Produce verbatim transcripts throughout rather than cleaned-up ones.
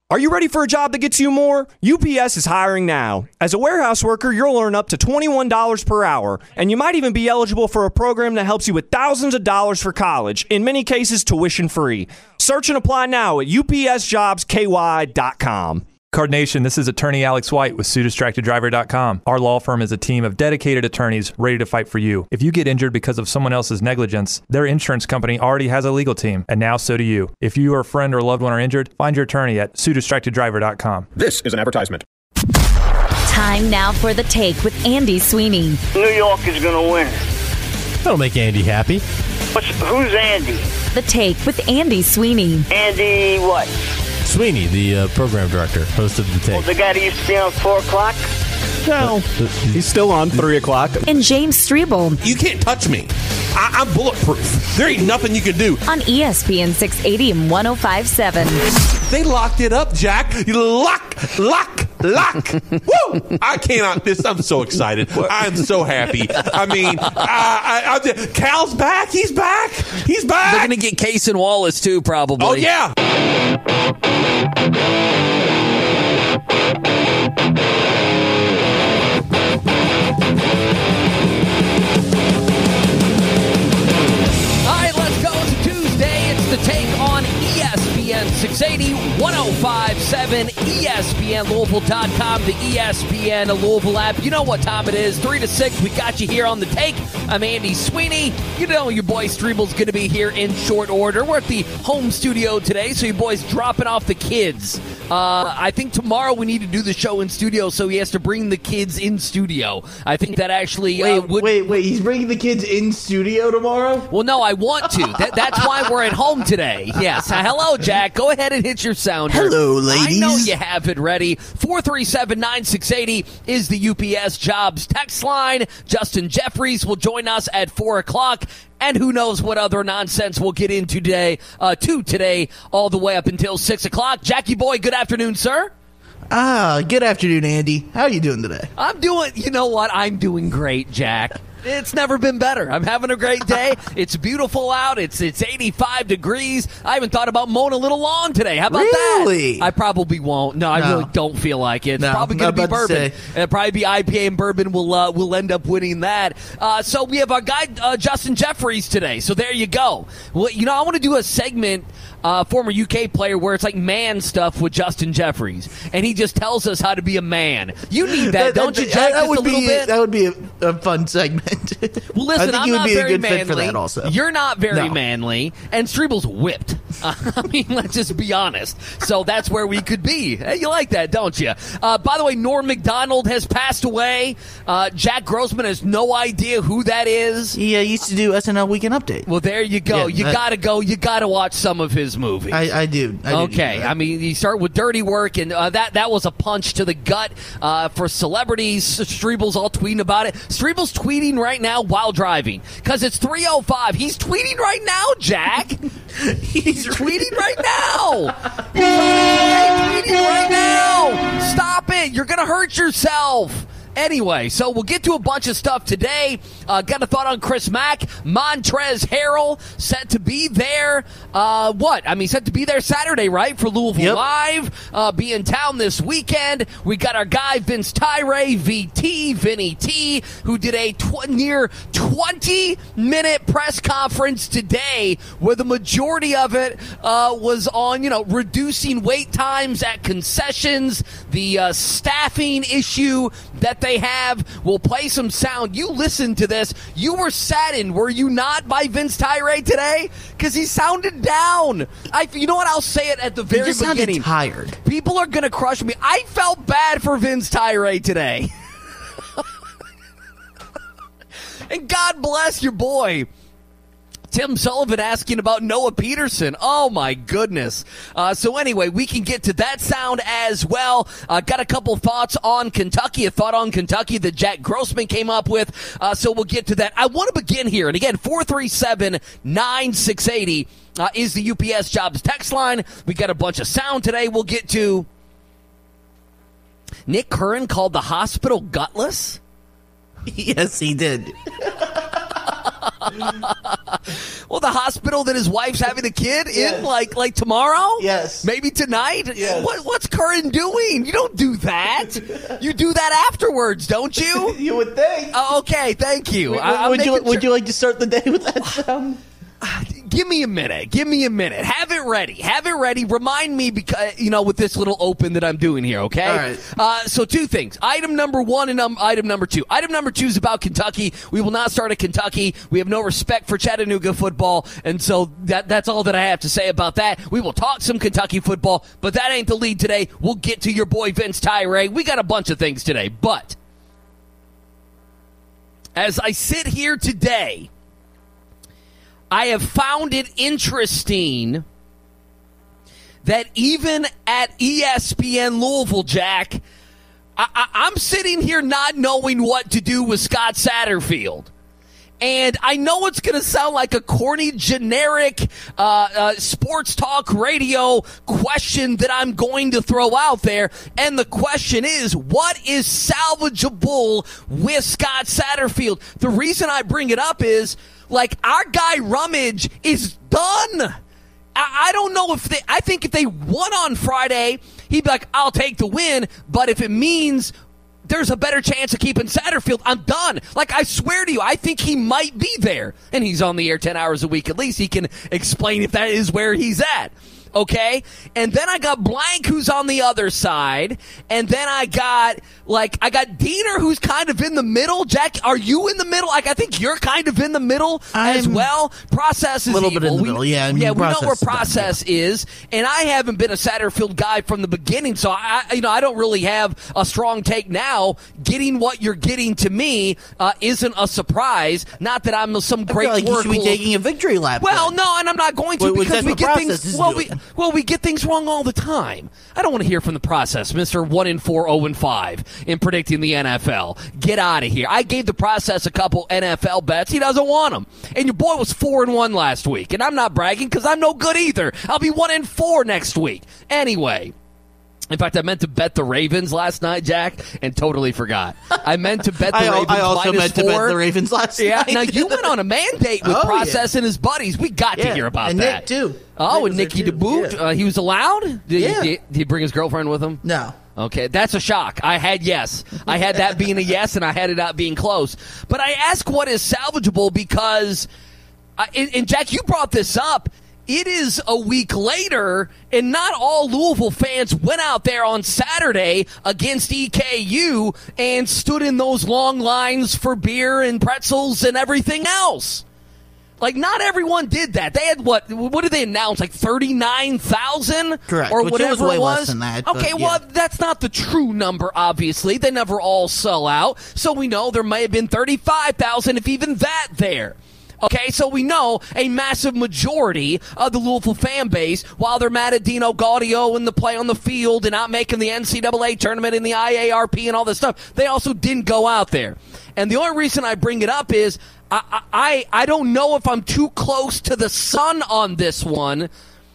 Are you ready for a job that gets you more? U P S is hiring now. As a warehouse worker, you'll earn up to twenty-one dollars per hour, and you might even be eligible for a program that helps you with thousands of dollars for college, in many cases tuition free. Search and apply now at U P S jobs K Y dot com. Card Nation, this is attorney Alex White with Sue Distracted Driver dot com. Our law firm is a team of dedicated attorneys ready to fight for you. If you get injured because of someone else's negligence, their insurance company already has a legal team, and now so do you. If you or a friend or loved one are injured, find your attorney at Sue Distracted Driver dot com. This is an advertisement. Time now for The Take with Andy Sweeney. New York is going to win. That'll make Andy happy. What's, who's Andy? The Take with Andy Sweeney. Andy what? Sweeney, the uh, program director, host of The Take. Well, the guy that used to be on four o'clock? No, he's still on three o'clock. And James Strebel. You can't touch me. I- I'm bulletproof. There ain't nothing you can do. On E S P N six eighty and one oh five point seven. They locked it up, Jack. You lock, lock, lock. Woo! I cannot. This. I'm so excited. I'm so happy. I mean, I, I, I, Cal's back. He's back. He's back. They're going to get Case and Wallace, too, probably. Oh, yeah. The Take on E S P N six eighty, one oh five point seven, E S P N Louisville dot com, the E S P N Louisville app. You know what time it is, three to six. We got you here on The Take. I'm Andy Sweeney. You know your boy Strebel's going to be here in short order. We're at the home studio today, so your boy's dropping off the kids. Uh, I think tomorrow we need to do the show in studio, so he has to bring the kids in studio. I think that actually wait, uh, would... Wait, wait, he's bringing the kids in studio tomorrow? Well, no, I want to. That, that's why we're at home today. Yes. Uh, hello, Jack. Go ahead and hit your sounder. Hello, ladies. I know you have it ready. four three seven, nine six eight zero is the U P S Jobs text line. Justin Jeffries will join us at four o'clock. And who knows what other nonsense we'll get into today, uh, to today, all the way up until six o'clock. Jackie boy, good afternoon, sir. Ah, good afternoon, Andy. How are you doing today? I'm doing, you know what? I'm doing great, Jack. It's never been better. I'm having a great day. It's beautiful out. It's it's eighty-five degrees. I haven't thought about mowing a little lawn today. How about really? that? I probably won't. No, I no. really don't feel like it. It's no, probably going to be bourbon. To It'll probably be I P A and bourbon will uh, will end up winning that. Uh, so we have our guy uh, Justin Jeffries today. So there you go. Well, you know, I want to do a segment. Uh, former U K player where it's like man stuff with Justin Jeffries, and he just tells us how to be a man. You need that, that don't that, you, Jack? That, that would a little be bit? that would be a, a fun segment. Well, listen, I think I'm you would not be very a good manly. fit for that also. You're not very no. manly, and Strebel's whipped. Uh, I mean, let's just be honest. So that's where we could be. Hey, you like that, don't you? Uh, by the way, Norm Macdonald has passed away. Uh, Jack Grossman has no idea who that is. He uh, used to do S N L Weekend Update. Well, there you go. Yeah, you that, gotta go. You gotta watch some of his movies. I, I do. I okay. Do I mean, you start with Dirty Work, and uh, that that was a punch to the gut uh, for celebrities. Strebel's all tweeting about it. Strebel's tweeting right now while driving because it's three oh five. He's tweeting right now, Jack. He's tweeting right now. He's tweeting right now. Stop it. You're going to hurt yourself. Anyway, so we'll get to a bunch of stuff today. Uh, got a thought on Chris Mack. Montrezl Harrell set to be there. Uh, what? I mean, set to be there Saturday, right? For Louisville yep. Live. Uh, be in town this weekend. We got our guy, Vince Tyre, V T, Vinny T, who did a tw- near twenty-minute press conference today where the majority of it uh, was on, you know, reducing wait times at concessions, the uh, staffing issue that they have. We'll play some sound. You listen to this. You were saddened, were you not, by Vince Tyre today? Because he sounded down. I, you know what? I'll say it at the very he just beginning. Sounded tired. People are going to crush me. I felt bad for Vince Tyre today. And God bless your boy. Tim Sullivan asking about Noah Peterson. Oh, my goodness. Uh, so anyway, we can get to that sound as well. Uh, got a couple thoughts on Kentucky, a thought on Kentucky that Jack Grossman came up with. Uh, so we'll get to that. I want to begin here. And again, four three seven, nine six eight zero uh, is the U P S Jobs text line. We got a bunch of sound today. We'll get to Nick Curran called the hospital gutless. Yes, he did. Well, the hospital that his wife's having a kid Yes. in, like like tomorrow? Yes. Maybe tonight? Yes. What, what's Curran doing? You don't do that. You do that afterwards, don't you? You would think. Oh, okay, thank you. would, I, I'm would you making would sure- you like to start the day with that sound? Give me a minute. Give me a minute. Have it ready. Have it ready. Remind me, because you know, with this little open that I'm doing here. Okay. All right. Uh, so two things. Item number one and um, item number two. Item number two is about Kentucky. We will not start at Kentucky. We have no respect for Chattanooga football, and so that that's all that I have to say about that. We will talk some Kentucky football, but that ain't the lead today. We'll get to your boy Vince Tyree. We got a bunch of things today, but as I sit here today, I have found it interesting that even at E S P N Louisville, Jack, I, I, I'm sitting here not knowing what to do with Scott Satterfield. And I know it's going to sound like a corny, generic uh, uh, sports talk radio question that I'm going to throw out there. And the question is, what is salvageable with Scott Satterfield? The reason I bring it up is, like, our guy Rummage is done. I, I don't know if they, I think if they won on Friday, he'd be like, I'll take the win. But if it means there's a better chance of keeping Satterfield, I'm done. Like, I swear to you, I think he might be there. And he's on the air ten hours a week. At least he can explain if that is where he's at. Okay? And then I got Blank, who's on the other side. And then I got, like, I got Diener, who's kind of in the middle. Jack, are you in the middle? Like, I think you're kind of in the middle as I'm well. Process is a little bit evil. in the We- middle, yeah, I mean, yeah, we know Process where is done, Process is. And I haven't been a Satterfield guy from the beginning, so I, you know, I don't really have a strong take now. Getting what you're getting to me uh, isn't a surprise. Not that I'm some I great feel like you should be workhorse. taking a victory lap. Well, then. no, and I'm not going to Well, because that's we what get Process things. is Well, we doing. well we get things wrong all the time. I don't want to hear from the Process, Mister One in four, zero and five in predicting the N F L. Get out of here. I gave the Process a couple N F L bets. He doesn't want them. And your boy was four and one last week, and I'm not bragging because I'm no good either. I'll be one and four next week. Anyway. In fact, I meant to bet the Ravens last night, Jack, and totally forgot. I meant to bet the I, al- Ravens I also minus meant to four. bet the Ravens last Yeah, night. now you went on a mandate with Oh, Process yeah. and his buddies. We got to Yeah, hear about and that. Nick, too. Oh, Nick and was there, Nikki too. to boot. Yeah. Uh, he was allowed? Did, Yeah. did, did he bring his girlfriend with him? No. Okay, that's a shock. I had yes. I had that being a yes, and I had it not being close. But I ask what is salvageable because, uh, and, and Jack, you brought this up. It is a week later, and not all Louisville fans went out there on Saturday against E K U and stood in those long lines for beer and pretzels and everything else. Like, not everyone did that. They had, what, what did they announce, like thirty-nine thousand? Correct, Or which whatever was way it was? less than that, but Okay, well, yeah. that's not the true number, obviously. They never all sell out. So we know there may have been thirty-five thousand, if even that, there. Okay, so we know a massive majority of the Louisville fan base, while they're mad at Dino Gaudio and the play on the field and not making the N C double A tournament and the I A R P and all this stuff, they also didn't go out there. And the only reason I bring it up is I, I, I don't know if I'm too close to the sun on this one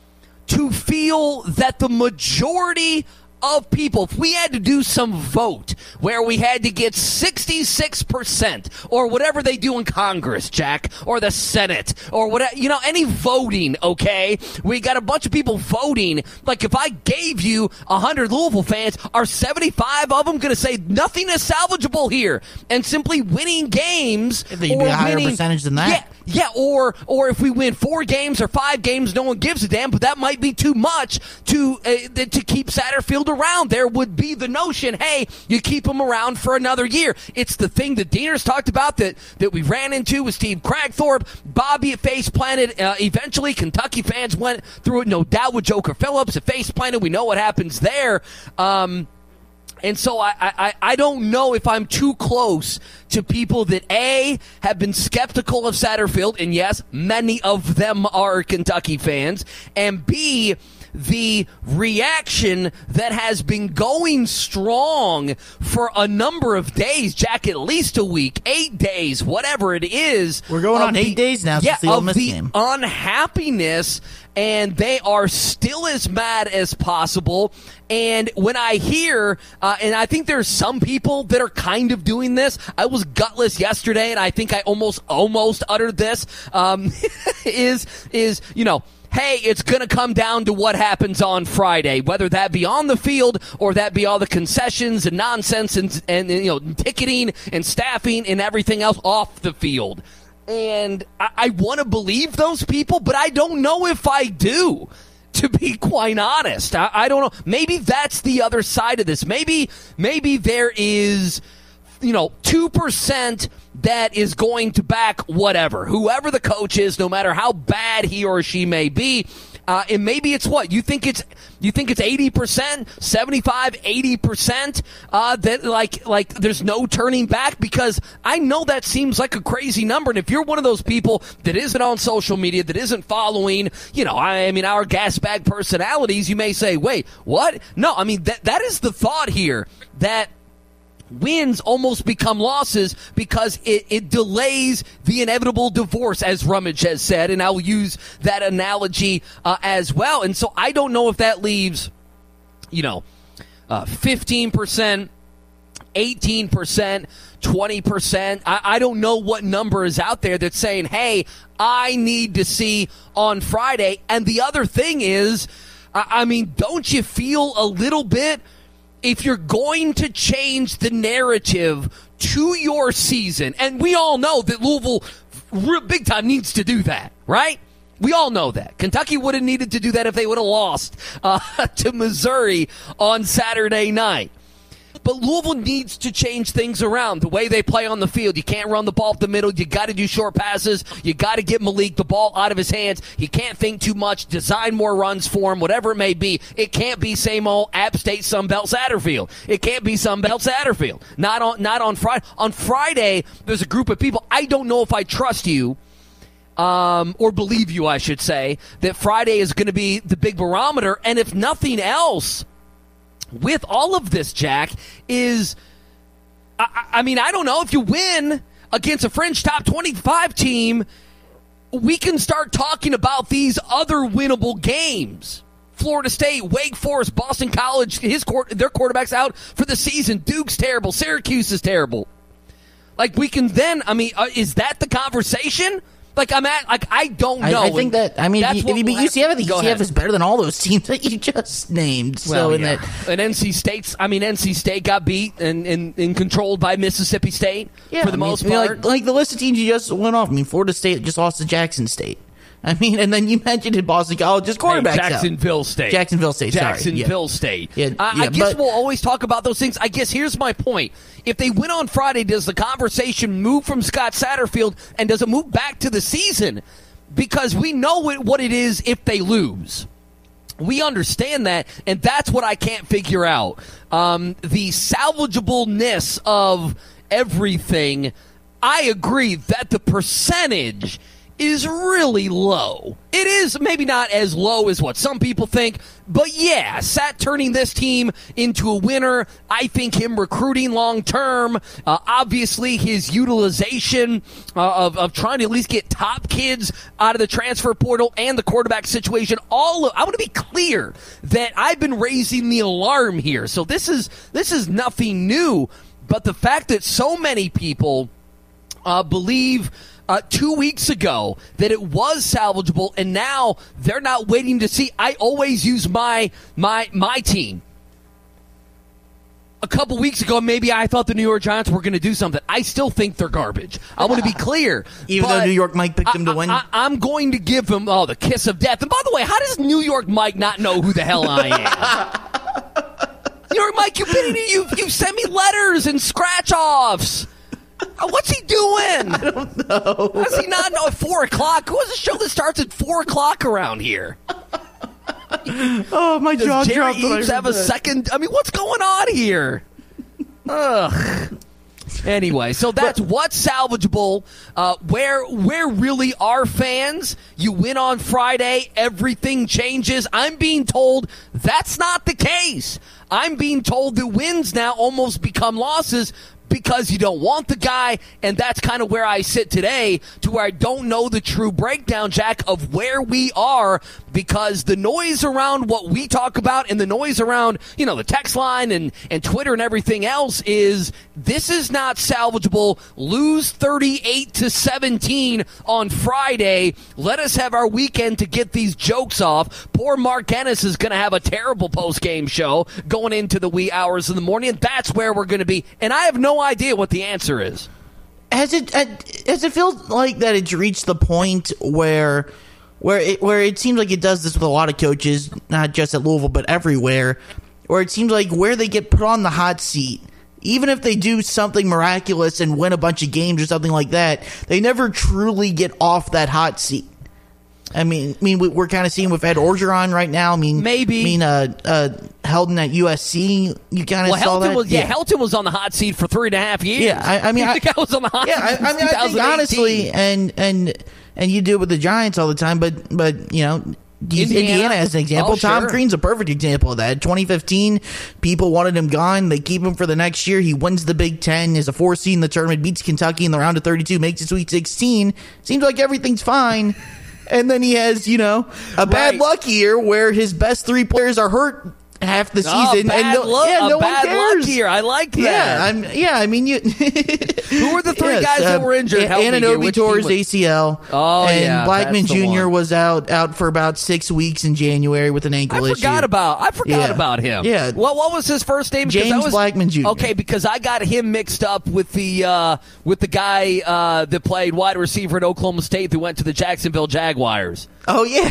to feel that the majority of people, if we had to do some vote where we had to get sixty-six percent or whatever they do in Congress, Jack, or the Senate, or whatever, you know, any voting, okay? We got a bunch of people voting. Like, if I gave you one hundred Louisville fans, are seventy-five of them going to say nothing is salvageable here? And simply winning games. I think it'd be or a higher winning, percentage than that. Yeah, yeah, or or if we win four games or five games, no one gives a damn. But that might be too much to uh, to keep Satterfield around. There would be the notion, hey, you keep him around for another year. It's the thing that Diener's talked about that that we ran into with Steve Cragthorpe, Bobby at Face Planted. Uh, eventually, Kentucky fans went through it, no doubt, with Joker Phillips at Face Planted. We know what happens there. Um, And so I, I, I don't know if I'm too close to people that, A, have been skeptical of Satterfield, and yes, many of them are Kentucky fans, and B, the reaction that has been going strong for a number of days, Jack, at least a week, eight days, whatever it is. We're going on the, eight days now yeah, since the Ole of Miss the game. unhappiness, and they are still as mad as possible. And when I hear, uh, and I think there's some people that are kind of doing this. I was gutless yesterday, and I think I almost almost uttered this. Um, is is you know. Hey, it's going to come down to what happens on Friday, whether that be on the field or that be all the concessions and nonsense and, and you know ticketing and staffing and everything else off the field. And I, I want to believe those people, but I don't know if I do, to be quite honest. I, I don't know. Maybe that's the other side of this. Maybe maybe there is, you know, two percent that is going to back whatever, whoever the coach is, no matter how bad he or she may be. Uh, and maybe it's what you think it's you think it's eighty percent, seventy-five, eighty percent uh, that like like there's no turning back, because I know that seems like a crazy number. And if you're one of those people that isn't on social media, that isn't following, you know, I mean, our gas bag personalities, you may say, wait, what? No, I mean, that that is the thought here, that wins almost become losses because it, it delays the inevitable divorce, as Rummage has said, and I'll use that analogy uh, as well. And so I don't know if that leaves, you know, uh, fifteen percent, eighteen percent, twenty percent. I, I don't know what number is out there that's saying, hey, I need to see on Friday. And the other thing is, I, I mean, don't you feel a little bit, if you're going to change the narrative to your season, and we all know that Louisville real big time needs to do that, right? We all know that. Kentucky would have needed to do that if they would have lost uh, to Missouri on Saturday night. But Louisville needs to change things around, the way they play on the field. You can't run the ball up the middle. You got to do short passes. You got to get Malik the ball out of his hands. He can't think too much. Design more runs for him, whatever it may be. It can't be same old App State Sunbelt Satterfield. It can't be Sunbelt Satterfield. Not on, not on Friday. On Friday, there's a group of people. I don't know if I trust you, um, or believe you, I should say, that Friday is going to be the big barometer. And if nothing else, with all of this, Jack, is, I, I mean, I don't know, if you win against a fringe top twenty-five team, we can start talking about these other winnable games. Florida State, Wake Forest, Boston College, his their quarterback's out for the season. Duke's terrible. Syracuse is terrible. Like, we can then, I mean, uh, is that the conversation? Like, I'm at, like, I don't know. I, I think that, I mean, if you, if you beat U C F, I think Go U C F ahead. is better than all those teams that you just named. So, Well, in yeah. that, and N C State's, I mean, N C State got beat and, and, and controlled by Mississippi State yeah, for the I mean, most I mean, part. like, like the list of teams you just went off. I mean, Florida State just lost to Jackson State. I mean, and then you mentioned in Boston College, just quarterbacks Hey, out. Jacksonville State. Jacksonville State, sorry. Jacksonville Yeah. State. Yeah, I, yeah, I guess but- we'll always talk about those things. I guess here's my point. If they win on Friday, does the conversation move from Scott Satterfield, and does it move back to the season? Because we know it, what it is if they lose. We understand that, and that's what I can't figure out. Um, the salvageableness of everything, I agree that the percentage is really low. It is maybe not as low as what some people think, but yeah, Sat turning this team into a winner. I think him recruiting long term, uh, obviously his utilization uh, of, of trying to at least get top kids out of the transfer portal and the quarterback situation. All of, I want to be clear that I've been raising the alarm here. So this is this is nothing new, but the fact that so many people uh, believe Uh, two weeks ago that it was salvageable, and now they're not waiting to see. I always use my my my team. A couple weeks ago, maybe I thought the New York Giants were going to do something. I still think they're garbage. I want to be clear. Even though New York Mike picked them to I, win? I, I'm going to give them, oh, the kiss of death. And by the way, how does New York Mike not know who the hell I am? New York Mike, you've been in, you you sent me letters and scratch-offs. Uh, What's he doing? I don't know. How does he not know at four o'clock? Who has a show that starts at four o'clock around here? Oh, my jaw Does Jerry dropped when I Eaves heard have a that. second? I mean, what's going on here? Ugh. Anyway, so that's But- what's salvageable. Uh, where where really are fans? You win on Friday, everything changes. I'm being told that's not the case. I'm being told the wins now almost become losses because you don't want the guy, and that's kind of where I sit today, to where I don't know the true breakdown, Jack, of where we are, because the noise around what we talk about and the noise around, you know, the text line and, and Twitter and everything else is this is not salvageable. Lose thirty-eight to seventeen on Friday. Let us have our weekend to get these jokes off. Poor Mark Ennis is going to have a terrible post-game show going into the wee hours in the morning, and that's where we're going to be. And I have no idea what the answer is. Has it has it feels like that it's reached the point where where it where it seems like it does this with a lot of coaches, not just at Louisville but everywhere, where it seems like where they get put on the hot seat, even if they do something miraculous and win a bunch of games or something like that, they never truly get off that hot seat. I mean, I mean, we're kind of seeing with Ed Orgeron right now. I mean, maybe. I mean, uh, uh, Helton at U S C. You kind of well, saw Helton that. Was, yeah, yeah, Helton was on the hot seat for three and a half years. Yeah, I, I mean, I think I was on the hot yeah, seat. I, I mean, I think honestly, and and and you do it with the Giants all the time, but but you know. Indiana, Indiana as an example. Oh, Tom sure. Crean's a perfect example of that. twenty fifteen, people wanted him gone. They keep him for the next year. He wins the Big Ten, is a four seed in the tournament, beats Kentucky in the round of thirty-two, makes it Sweet sixteen. Seems like everything's fine. And then he has, you know, a bad Right. luck year where his best three players are hurt half the Oh, season. bad and no, luck, yeah, a no bad one cares. luck year. I like that. Yeah, I'm, yeah, I mean, you. Who were the three Yes, guys that uh, were injured? A- Help me here. Ananobi Which tore team his was- A C L. Oh, and yeah, Blackman that's the Junior one. was out out for about six weeks in January with an ankle I issue. forgot about. I forgot Yeah. about him. Yeah. What What was his first name? Because James I was, Blackman Junior Okay, because I got him mixed up with the uh, with the guy uh, that played wide receiver at Oklahoma State who went to the Jacksonville Jaguars. Oh yeah,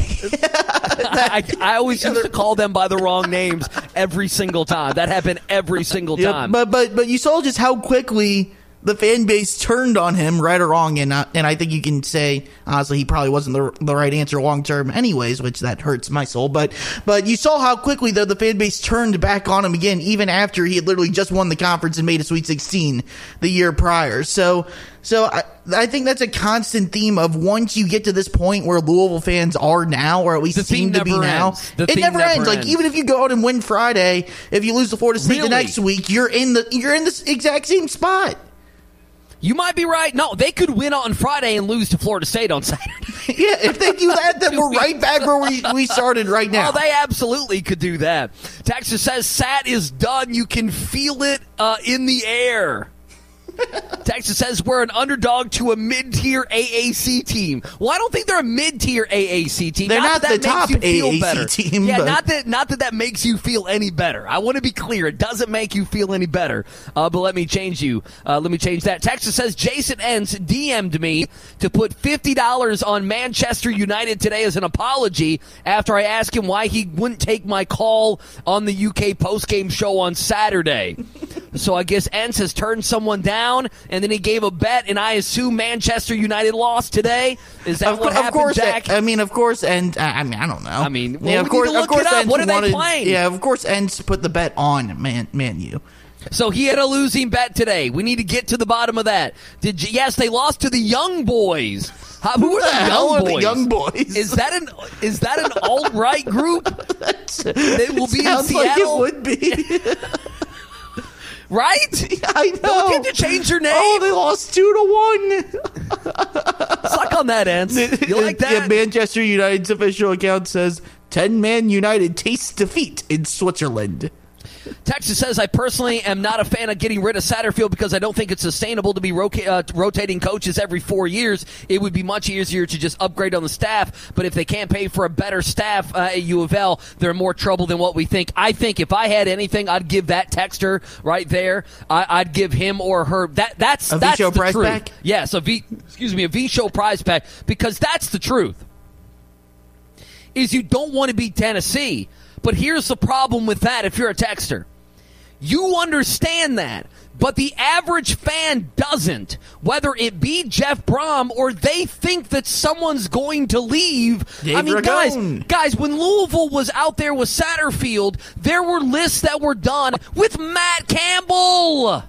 I, I always used to call them by the wrong names every single time. That happened every single Yep, time. but but but you saw just how quickly the fan base turned on him, right or wrong, and uh, and I think you can say honestly he probably wasn't the the right answer long term, anyways, which that hurts my soul. But but you saw how quickly though the fan base turned back on him again, even after he had literally just won the conference and made a Sweet sixteen the year prior. So so I I think that's a constant theme of once you get to this point where Louisville fans are now, or at least The theme seem to be never now, ends. The it theme never, never ends. Like ends. even if you go out and win Friday, if you lose to Florida State Really? the next week, you're in the you're in the exact same spot. You might be right. No, they could win on Friday and lose to Florida State on Saturday. Yeah, if they do that, then we're right back where we, we started right now. Oh, they absolutely could do that. Texas says Sat is done. You can feel it uh, in the air. Texas says we're an underdog to a mid-tier A A C team. Well, I don't think they're a mid-tier A A C team. They're not not that the that top makes you feel A A C better. team, Yeah, but- not that not that that makes you feel any better. I want to be clear. It doesn't make you feel any better. Uh, but let me change you. Uh, let me change that. Texas says Jason Entz D M'd me to put fifty dollars on Manchester United today as an apology after I asked him why he wouldn't take my call on the U K postgame show on Saturday. So I guess Entz has turned someone down, and then he gave a bet, and I assume Manchester United lost today. Is that Of, what of happened, course, Jack? I mean, of course, and uh, I mean, I don't know. I mean, well, yeah, we of course, need to look of course, it up. Entz What are they wanted, playing? Yeah, of course, Entz put the bet on Man Man U. So he had a losing bet today. We need to get to the bottom of that. Did you, yes, they lost to the Young Boys. How, who are the the, hell young are boys? the Young Boys? Is that an is that an alt right group? They will be in Sounds like it Seattle, would be. right? I know. Don't get to change your name. Oh, they lost two to one. Suck on that, Ants. You like that? Yeah, Manchester United's official account says ten-man United tastes defeat in Switzerland. Texas says, I personally am not a fan of getting rid of Satterfield because I don't think it's sustainable to be roca- uh, rotating coaches every four years. It would be much easier to just upgrade on the staff, but if they can't pay for a better staff uh, at U of L, they're in more trouble than what we think. I think if I had anything, I'd give that texter right there. I- I'd give him or her. That That's, A that's V-Show the prize truth. pack? Yes, a V, excuse me, a V-Show prize pack, because that's the truth. Is you don't want to beat Tennessee. But here's the problem with that if you're a texter. You understand that, but the average fan doesn't. Whether it be Jeff Brom or they think that someone's going to leave. Dave I mean, Ragone. guys, guys, when Louisville was out there with Satterfield, there were lists that were done with Matt Campbell.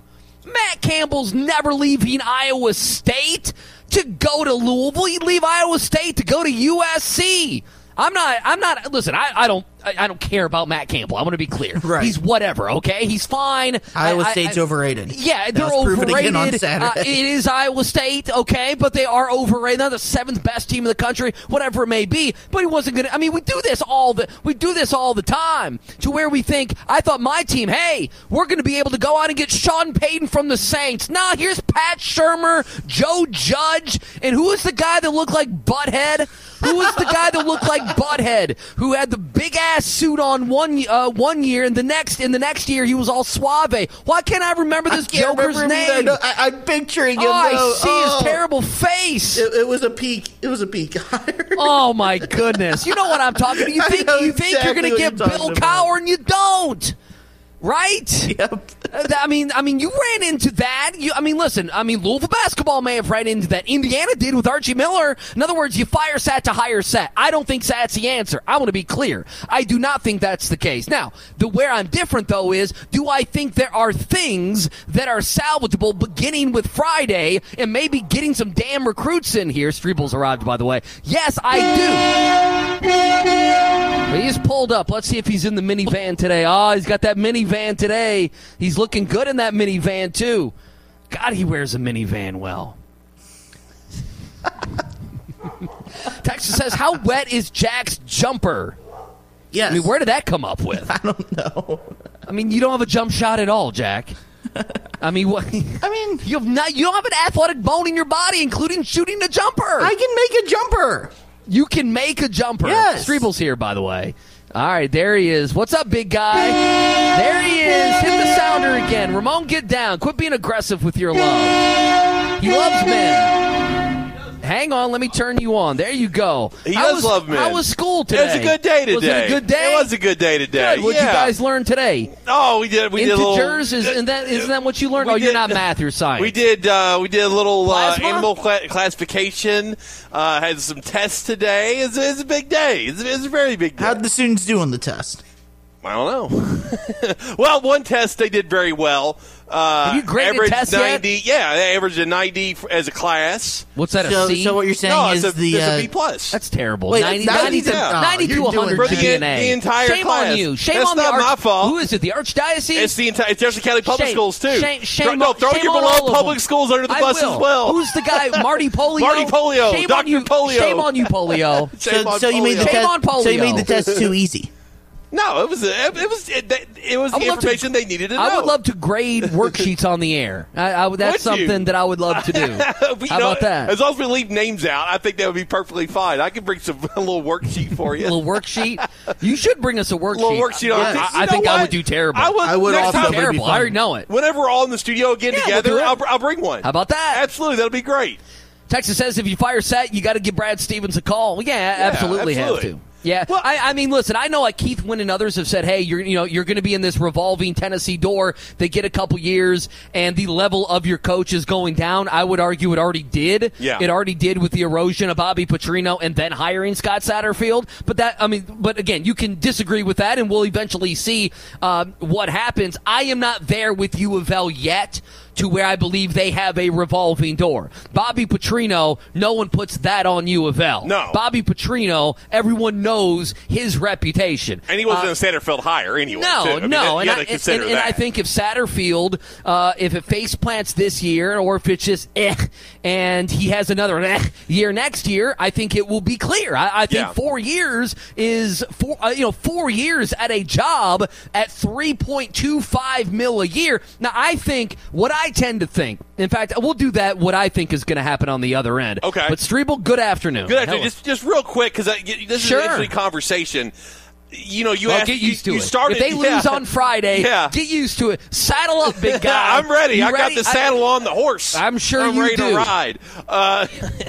Matt Campbell's never leaving Iowa State to go to Louisville. He'd leave Iowa State to go to U S C. I'm not, I'm not, listen, I, I don't, I, I don't care about Matt Campbell. I want to be clear. Right. He's whatever, okay? He's fine. Iowa I, State's I, overrated. Yeah, That they're was proven again on overrated. Saturday. Uh, it is Iowa State, okay, but they are overrated. They're the seventh best team in the country, whatever it may be. But he wasn't going to, I mean, we do this all the, we do this all the time to where we think, I thought my team, hey, we're going to be able to go out and get Sean Payton from the Saints. Nah, here's Pat Shurmur, Joe Judge, and who is the guy that looked like Butthead? Who was the guy that looked like Butthead, who had the big ass suit on one uh, one year, and the next in the next year he was all suave? Why can't I remember this I can't Joker's remember him name? either. No, I, I'm picturing him. Oh, I though. see Oh. his terrible face. It, it was a peak. It was a peak. Oh my goodness! You know what I'm talking about? You I think know you think exactly you're going to what get you're Bill talking about. Cowher, and you don't. Right? Yep. I mean, I mean, you ran into that. You, I mean, listen. I mean, Louisville basketball may have ran into that. Indiana did with Archie Miller. In other words, you fire Sat to hire Sat. I don't think Sat's the answer. I want to be clear. I do not think that's the case. Now, the where I'm different though is, do I think there are things that are salvageable beginning with Friday and maybe getting some damn recruits in here? Strebel's arrived, by the way. Yes, I do. But he's pulled up. Let's see if he's in the minivan today. Oh, he's got that minivan today. He's looking good in that minivan, too. God, he wears a minivan well. Texas says, how wet is Jack's jumper? Yes. I mean, where did that come up with? I don't know. I mean, you don't have a jump shot at all, Jack. I mean, what? I mean, you have not. You don't have an athletic bone in your body, including shooting a jumper. I can make a jumper. You can make a jumper. Yes. Strebel's here, by the way. All right, there he is. What's up, big guy? There he is. Hit the sounder again. Ramon, get down. Quit being aggressive with your love. He loves men. Hang on, let me turn you on. There you go. He how does was, love men. How was school today? It was a good day today. Was it a good day? It was a good day today. Good. What'd yeah. you guys learn today? Oh, we did. We did a little. Integers, is, isn't that isn't that what you learned? We Oh, did, you're not math, you're science. We did. Uh, we did a little uh, Plasma? animal cla- classification. Uh, had some tests today. It's, it's a big day. It's, it's a very big day. How'd the students do on the test? I don't know. Well, one test they did very well. Uh, Have you graded averaged tests yet? ninety. Yeah, they averaged a ninety f- as a class. What's that? A So, C? so what you're saying No, is it's a, the it's uh, a B plus. That's terrible. Wait, ninety, ninety ninety, to- to, oh, ninety to you're doing one hundred For the- G P A. the entire Shame class. on you. Shame That's on the not arch- my fault. Who is it? The Archdiocese? It's the entire. It's Jefferson County Public Shame- Schools too. Shame, shame Throw- no, on, throw shame your on below all of public them. schools under the I bus will. as well. Who's the guy? Marty Polio. Marty Polio. Shame on Doctor you. Polio. Shame on you, Polio. Shame so, on so you made the polio. Shame test. on polio. So you made the test too easy. No, it was a, it was it, it was I the would love to- information they needed to know. I would love to grade worksheets on the air. I, I, that's Would you? something that I would love to do. You How know, about that? As long as we leave names out, I think that would be perfectly fine. I can bring some a little worksheet for you. A little worksheet. You should bring us a worksheet. little worksheet on I, it. I, You I know think I what? would do terrible. I would, I would next also time, be terrible. I fine. already know it. Whenever we're all in the studio again Yeah, we'll together, do it. I'll, I'll bring one. How about that? Absolutely, that'll be great. Texas says if you fire Sat, you got to give Brad Stevens a call. Yeah, absolutely, absolutely. have to. Yeah, Well- I, I mean, listen, I know like Keith Wynn and others have said, hey, you're you know you're going to be in this revolving Tennessee door. They get a couple years, and the level of your coach is going down. I would argue it already did. Yeah. It already did with the erosion of Bobby Petrino and then hiring Scott Satterfield. But that, I mean, but again, you can disagree with that, and we'll eventually see um, what happens. I am not there with U of L yet to where I believe they have a revolving door. Bobby Petrino, no one puts that on U of L. No. Bobby Petrino, everyone knows his reputation. And he wasn't Uh, a Satterfield hire anyway. no, too. I mean, no, you and, gotta I, and, consider and, and that. I think if Satterfield, uh, if it face plants this year, or if it's just eh, and he has another eh, year next year, I think it will be clear. I, I think Yeah. four years is four, uh, you know, four years at a job at three point two five mil a year. Now, I think what I tend to think. In fact, we'll do that. What I think is going to happen on the other end. Okay. But Strebel, good afternoon. Good afternoon. Hello. Just, just real quick, because this Sure. is an interesting conversation. You know, you Well, asked, get used you, to you it. started. If they lose yeah. on Friday, Yeah. get used to it. Saddle up, big guy. I'm ready. You I got ready? the saddle on the horse. I'm sure I'm you ready do. to ride. Uh,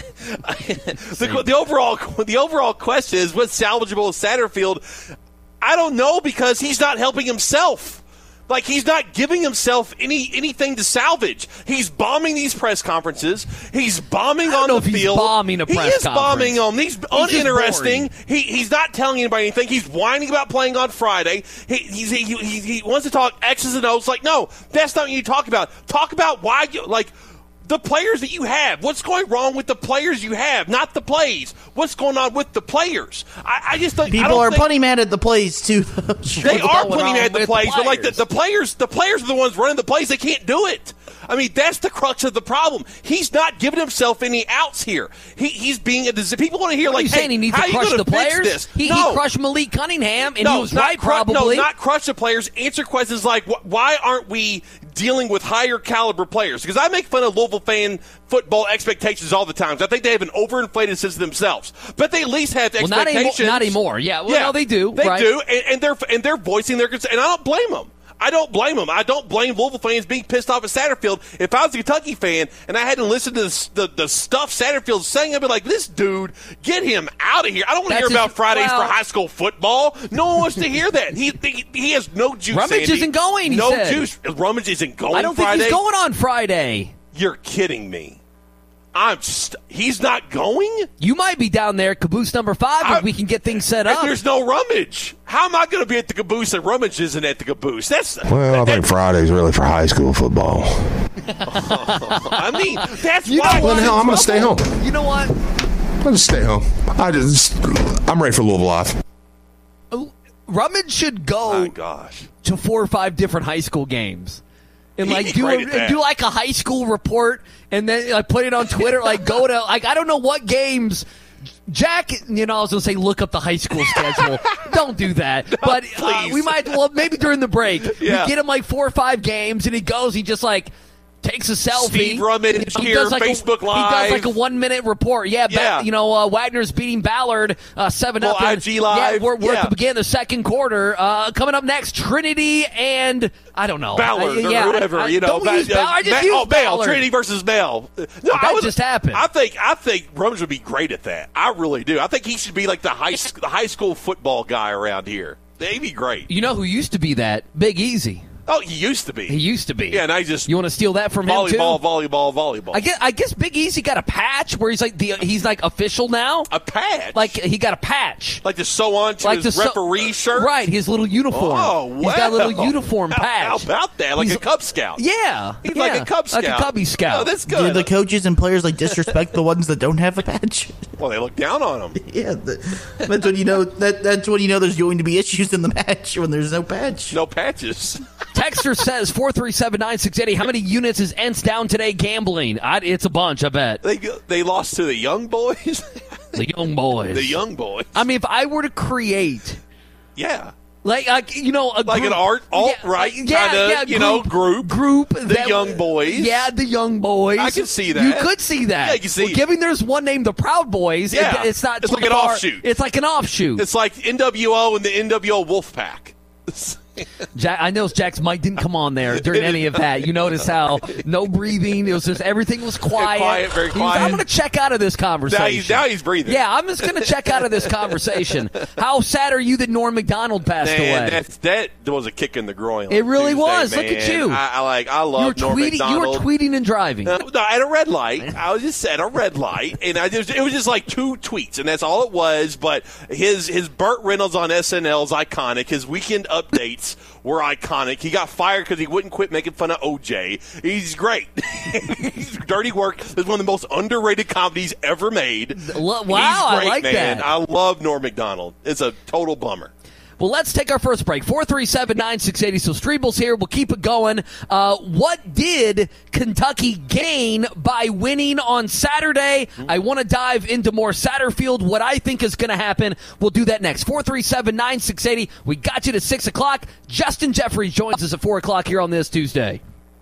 the, the overall the overall question is what's salvageable with Satterfield. I don't know because he's not helping himself. Like, he's not giving himself any anything to salvage. He's bombing these press conferences. He's bombing I don't on know the if he's field. bombing a press he is conference. bombing them. He's, just uninteresting. boring. He he's not telling anybody anything. He's whining about playing on Friday. He he's, he, he he wants to talk X's and O's. Like, no, that's not what you talk about. Talk about why you like. The players that you have. What's going wrong with the players you have? Not the plays. What's going on with the players? I, I just think People I don't are think, plenty mad at the plays too. They are plenty mad at the plays, but like the, the players, the players are the ones running the plays. They can't do it. I mean, that's the crux of the problem. He's not giving himself any outs here. He, he's being a people want to hear What are like, you saying hey, he needs how to you crush gonna the fix players? This? He, no. he crushed Malik Cunningham, and no, he was not right, cru- probably. No, not crush the players. Answer questions like, wh- why aren't we dealing with higher caliber players? Because I make fun of Louisville fan football expectations all the time. I think they have an overinflated sense of themselves, but they at least have well, not expectations. anymore. Not anymore. Yeah, well, yeah, no, they do. They right? do, and, and they're and they're voicing their concern, and I don't blame them. I don't blame them. I don't blame Louisville fans being pissed off at Satterfield. If I was a Kentucky fan and I had to listen to the, the, the stuff Satterfield's saying, I'd be like, this dude, get him out of here. I don't want to hear That's about his- Fridays well- for high school football. No one wants to hear that. He he, he has no juice. Rummage Andy. isn't going, he No said. juice. Rummage isn't going I don't Friday. think he's going on Friday. You're kidding me. I'm st- he's not going? You might be down there, caboose number five, if I- we can get things set And up. there's no Rummage. How am I going to be at the caboose and Rummage isn't at the caboose? That's Well, I think Friday's really for high school football. I mean, that's You why. know Well, what? hell, I'm going to stay home. You know what? I'll just stay home. I just, I'm ready for Louisville Live. Rummage should Oh, go gosh. to four or five different high school games. And He'd like be do great a, at that. do like a high school report, and then like put it on Twitter. Like go to like I don't know what games. Jack, you know, I was gonna say look up the high school schedule. Don't do that. But uh, please. we might. Well, maybe during the break, Yeah. we get him like four or five games, and he goes. He just like takes a selfie. Steve Rummage He here, does like Facebook a, Live. He does like a one minute report. Yeah, ba- Yeah. you know, uh, Wagner's beating Ballard uh, seven Well, up. I G Live. Yeah, we're, we're Yeah. at the beginning of the second quarter. Uh, coming up next, Trinity and I don't know, Ballard Uh, or yeah, whoever, I- you know. Don't use Ba- Ballard. I just Ma- use oh, Bell, Ballard. Trinity versus Bell. No, That I would, just happened. I think I think Rummage would be great at that. I really do. I think he should be like the high sc- the high school football guy around here. He'd be great. You know who used to be that? Big Easy. Oh, he used to be. He used to be. Yeah, now he's just You want to steal that from volleyball, him too? volleyball, volleyball. I guess I guess Big Easy got a patch where he's like the he's like official now. a patch, Like he got a patch. like to sew on to Like his the so- referee shirt. Right, his little uniform. Oh, wow. He's got a little uniform How- patch. How about that? Like He's- a Cub Scout. Yeah. He's yeah. like a Cub Scout. Like a Cubby Scout. Oh, that's Do good. the coaches and players like disrespect the ones that don't have a patch? well, they look down on him. Yeah, the, that's when you know that that's when you know there's going to be issues in the match when there's no patch. No patches. Texter says four three seven nine six eight zero. How many units is Ents down today gambling? I, it's a bunch, I bet. They they lost to the young boys. The young boys. the young boys. I mean, if I were to create, Yeah. like, like you know, a Like group, an art, alt yeah, right, like, yeah, kinda, yeah, you know, group. group, The young boys. Yeah, the young boys. I can see that. You could see that. Yeah, you can see Well, it. given there's one named the Proud Boys, it- Yeah. it's not. It's too like an far- offshoot. It's like an offshoot. It's like N W O and the N W O Wolfpack. Jack, I know Jack's mic didn't come on there during any of that. You notice how no breathing. It was just everything was quiet. Quiet, very He was, quiet. I'm going to check out of this conversation. Now he's, now he's breathing. Yeah, I'm just going to check out of this conversation. How sad are you that Norm Macdonald passed Man, away? that's, that was a kick in the groin. It really Tuesday, was. Look man. at you. I, I like. I you were love Norm tweeting. You Macdonald. were tweeting and driving. Uh, no, at a red light. I was just at a red light, and I just, it was just like two tweets, and that's all it was. But his his Burt Reynolds on S N L is iconic. His weekend updates were iconic. He got fired because he wouldn't quit making fun of O J. He's great. He's Dirty Work is one of the most underrated comedies ever made. Wow, He's I great, like man. that. I love Norm Macdonald. It's a total bummer. Well, let's take our first break. four three seven nine six eight zero. So Strebel's here. We'll keep it going. Uh, what did Kentucky gain by winning on Saturday? I want to dive into more Satterfield, what I think is going to happen. We'll do that next. four three seven nine six eight zero. We got you to six o'clock. Justin Jeffries joins us at four o'clock here on this Tuesday.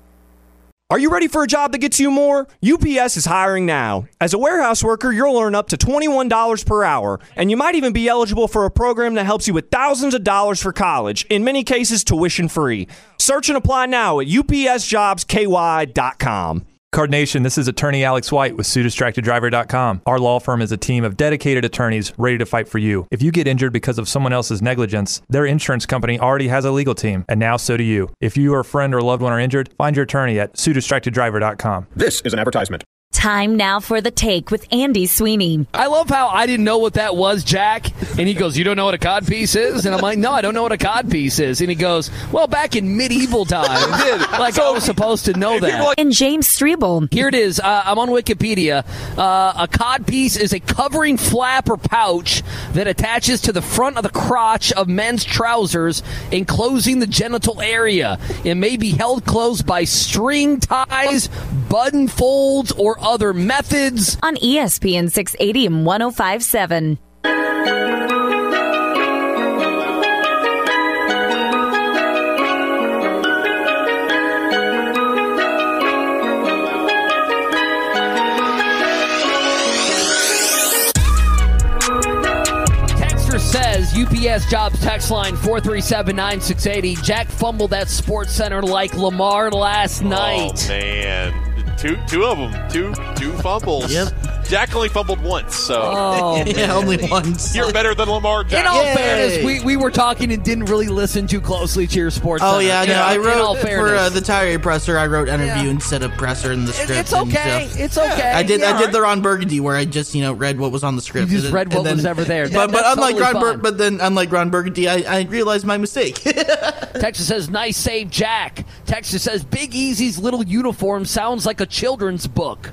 Are you ready for a job that gets you more? U P S is hiring now. As a warehouse worker, you'll earn up to twenty-one dollars per hour, and you might even be eligible for a program that helps you with thousands of dollars for college, in many cases tuition free. Search and apply now at U P S jobs K Y dot com. Card Nation, this is attorney Alex White with sue distracted driver dot com. Our law firm is a team of dedicated attorneys ready to fight for you. If you get injured because of someone else's negligence, their insurance company already has a legal team, and now so do you. If you or a friend or loved one are injured, find your attorney at sue distracted driver dot com. This is an advertisement. Time now for The Take with Andy Sweeney. I love how I didn't know what that was, Jack. And he goes, you don't know what a codpiece is? And I'm like, no, I don't know what a codpiece is. And he goes, well, back in medieval times, like I was supposed to know that. And James Strebel. Here it is. Uh, I'm on Wikipedia. Uh, a codpiece is a covering flap or pouch that attaches to the front of the crotch of men's trousers, enclosing the genital area. It may be held closed by string ties, button folds, or other methods. On E S P N six eighty and one oh five point seven. Texter says, U P S Jobs text line four three seven, nine six eight zero. Jack fumbled at Sports Center like Lamar last night. Oh, man. Two, two of them, two, two fumbles. Yep. Jack only fumbled once, so Oh, yeah, only once. You're better than Lamar Jackson. In all Yay. fairness, we, we were talking and didn't really listen too closely to your Sports Oh Center. yeah, no, In- I in wrote all for fairness. uh, the Tire presser. I wrote interview Yeah. instead of presser in the It- script. It's and okay. so- It's okay. I did. Yeah. I did the Ron Burgundy where I just you know read what was on the script. You just and then- read what and then- was ever there. But, That- but that's unlike totally Ron, Bur- fine. but then unlike Ron Burgundy, I, I realized my mistake. Texas says, nice save, Jack. Texas says, Big Easy's little uniform sounds like a children's book.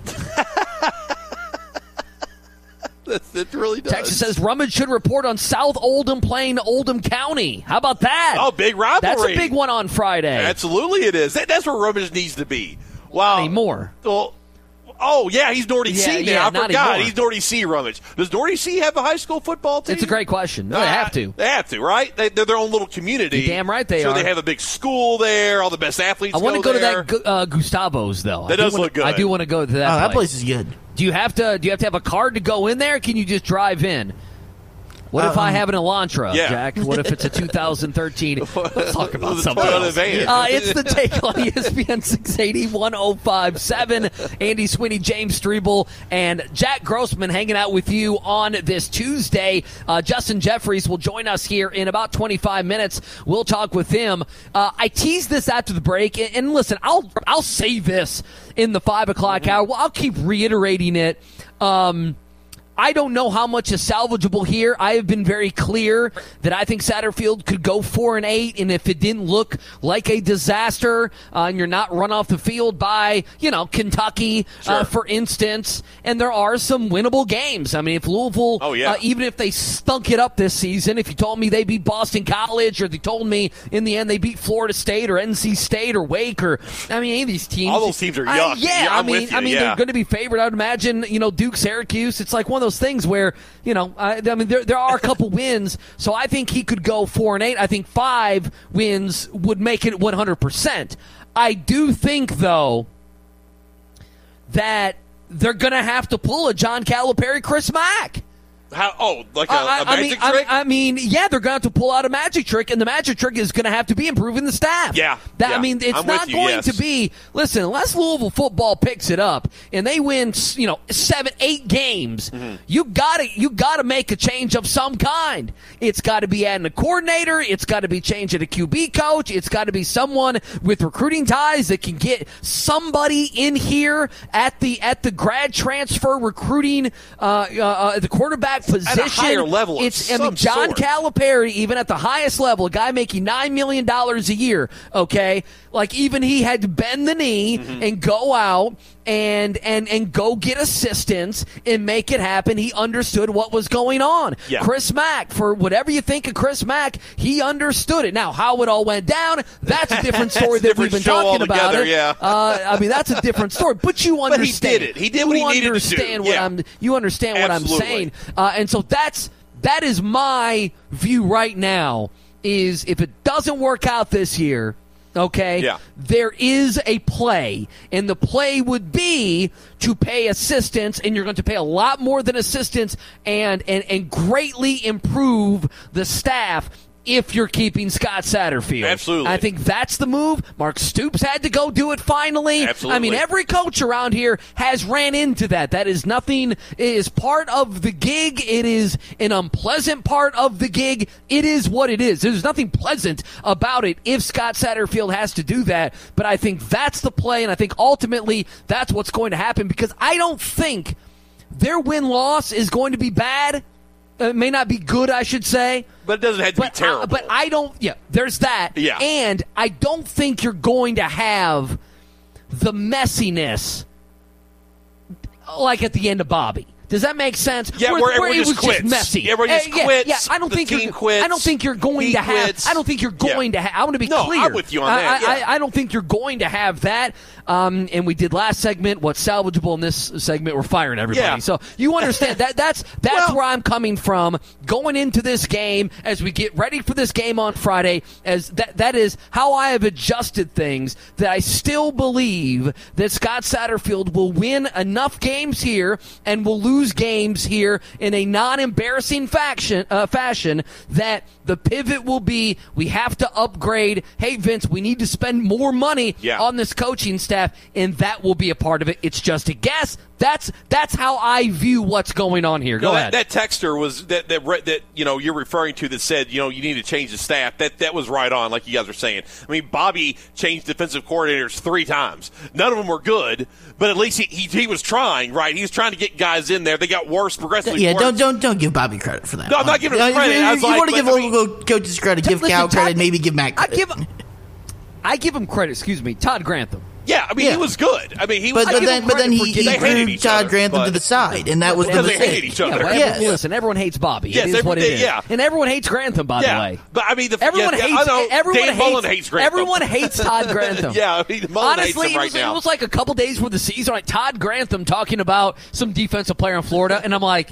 It really does. Texas says, Rummage should report on South Oldham playing Oldham County. How about that? Oh, big rivalry. That's a big one on Friday. Absolutely it is. That, that's where Rummage needs to be. Wow. Not anymore. Well, oh, yeah, he's Nordy Yeah, C now. yeah, I not forgot. anymore. He's Nordy C Rummage. Does Nordy C have a high school football team? It's a great question. No, they have to. They have to, right? They, they're their own little community. You're damn right they so are. they have a big school there. All the best athletes I want to go there. to that uh, Gustavo's, though. That I do does wanna, look good. I do want to go to that Oh, place. that place is good. Do you have to? Do you have to have a card to go in there? Or can you just drive in? What if Uh, I have an Elantra, yeah. Jack? What if it's a two thousand thirteen? Let's talk about The something Toyota else. van. Uh, it's the Take on E S P N six eighty, one oh five point seven. Andy Sweeney, James Strebel, and Jack Grossman hanging out with you on this Tuesday. Uh, Justin Jeffries will join us here in about twenty-five minutes. We'll talk with him. Uh, I teased this after the break, and, and listen, I'll I'll say this in the five o'clock hour. Well, I'll keep reiterating it. Um, I don't know how much is salvageable here. I have been very clear that I think Satterfield could go four and eight, and if it didn't look like a disaster, uh, and you're not run off the field by, you know, Kentucky, Sure. uh, for instance, and there are some winnable games. I mean, if Louisville, Oh, yeah. uh, even if they stunk it up this season, if you told me they beat Boston College, or they told me in the end they beat Florida State or N C State or Wake, or I mean, any of these teams, All those teams are I- yuck. yeah, Yeah, I I'm mean, with you, I mean, yeah. they're going to be favored. I would imagine, you know, Duke, Syracuse. It's like one of those things where, you know, I, I mean, there there are a couple wins, so I think he could go four and eight. I think five wins would make it one hundred percent. I do think, though, that they're going to have to pull a John Calipari, Chris Mack. How, oh, like a, I, a I magic mean, I- trick? I, mean, yeah, they're going to have to pull out a magic trick, and the magic trick is going to have to be improving the staff. Yeah, that yeah. I mean, it's I'm not with you, going yes. to be. Listen, unless Louisville football picks it up and they win, you know, seven, eight games, Mm-hmm. you gotta, you gotta make a change of some kind. It's got to be adding a coordinator. It's got to be changing a Q B coach. It's got to be someone with recruiting ties that can get somebody in here at the at the grad transfer recruiting, uh, uh, uh the quarterback position. higher level of It's I mean, some John sort. Calipari, even at the highest level, a guy making nine million dollars a year, okay? Like, even he had to bend the knee Mm-hmm. and go out and, and, and go get assistance and make it happen. He understood what was going on. Yeah. Chris Mack, for whatever you think of Chris Mack, he understood it. Now, how it all went down, that's a different story That's a that we've been different show talking about. altogether, It. yeah. Uh, I mean, that's a different story. But you But he understand. did it. He did what You he needed to do. understand what Yeah. I'm. You understand what I'm Absolutely. saying. Uh, and so that's that is my view right now. Is if it doesn't work out this year, okay, Yeah. there is a play, and the play would be to pay assistants, and you're going to pay a lot more than assistants, and and and greatly improve the staff if you're keeping Scott Satterfield. Absolutely. I think that's the move. Mark Stoops had to go do it finally. Absolutely. I mean, every coach around here has ran into that. That is nothing, it is part of the gig. It is an unpleasant part of the gig. It is what it is. There's nothing pleasant about it if Scott Satterfield has to do that. But I think that's the play, and I think ultimately that's what's going to happen, because I don't think their win-loss is going to be bad. It may not be good, I should say. But it doesn't have to but be terrible. I, but I don't, yeah, there's that. Yeah. And I don't think you're going to have the messiness like at the end of Bobby. Does that make sense? Yeah, where, where, everyone where it just was quits. just messy. Yeah, everyone just Uh, yeah, quits. Yeah, I don't The think team you're. quits. I don't think you're going He to have. quits. I don't think you're going Yeah. to. have. I want to be No, clear. I'm with you on I, that, I, yeah. I, I don't think you're going to have that. Um, and we did last segment. What's salvageable in this segment? We're firing everybody. Yeah. So you understand that. That's that's Well- where I'm coming from. Going into this game, as we get ready for this game on Friday, as that that is how I have adjusted things. That I still believe that Scott Satterfield will win enough games here and will lose games here in a non-embarrassing faction, uh, fashion that the pivot will be, we have to upgrade. Hey, Vince, we need to spend more money Yeah. on this coaching staff, and that will be a part of it. It's just a guess. That's that's how I view what's going on here. Go No, ahead. that, that texter was that, that re- that you know you're referring to that said you know you need to change the staff. That that was right on, like you guys were saying. I mean, Bobby changed defensive coordinators three times. None of them were good, but at least he he, he was trying. Right, he was trying to get guys in there. They got worse progressively. Yeah, worse. don't don't don't give Bobby credit for that. No, I'm not giving him Uh, credit. If, I if was you like, want to give but, I mean- local coaches credit, give Listen, Cal Todd- credit, maybe give Matt I credit. give I give him credit. Excuse me, Todd Grantham. Yeah, I mean Yeah. he was good. I mean he. But, I but give then, him but then credit he, for he getting- they hated threw each Todd other, Grantham but- to the side, and that was the Because they mistake. hated each Yeah, other. well, Yeah. everyone, listen, everyone hates Bobby. Yes, it is what it everyone- is. yeah. And everyone hates Grantham, by Yeah, the way. but I mean the Everyone yeah, hates. I know, Everyone Dan hates. Mullen hates Grantham. Everyone hates Todd Grantham. Yeah, I mean, Mullen honestly, hates him right it, was, now. it was like a couple days before the season, like Todd Grantham talking about some defensive player in Florida, and I'm like,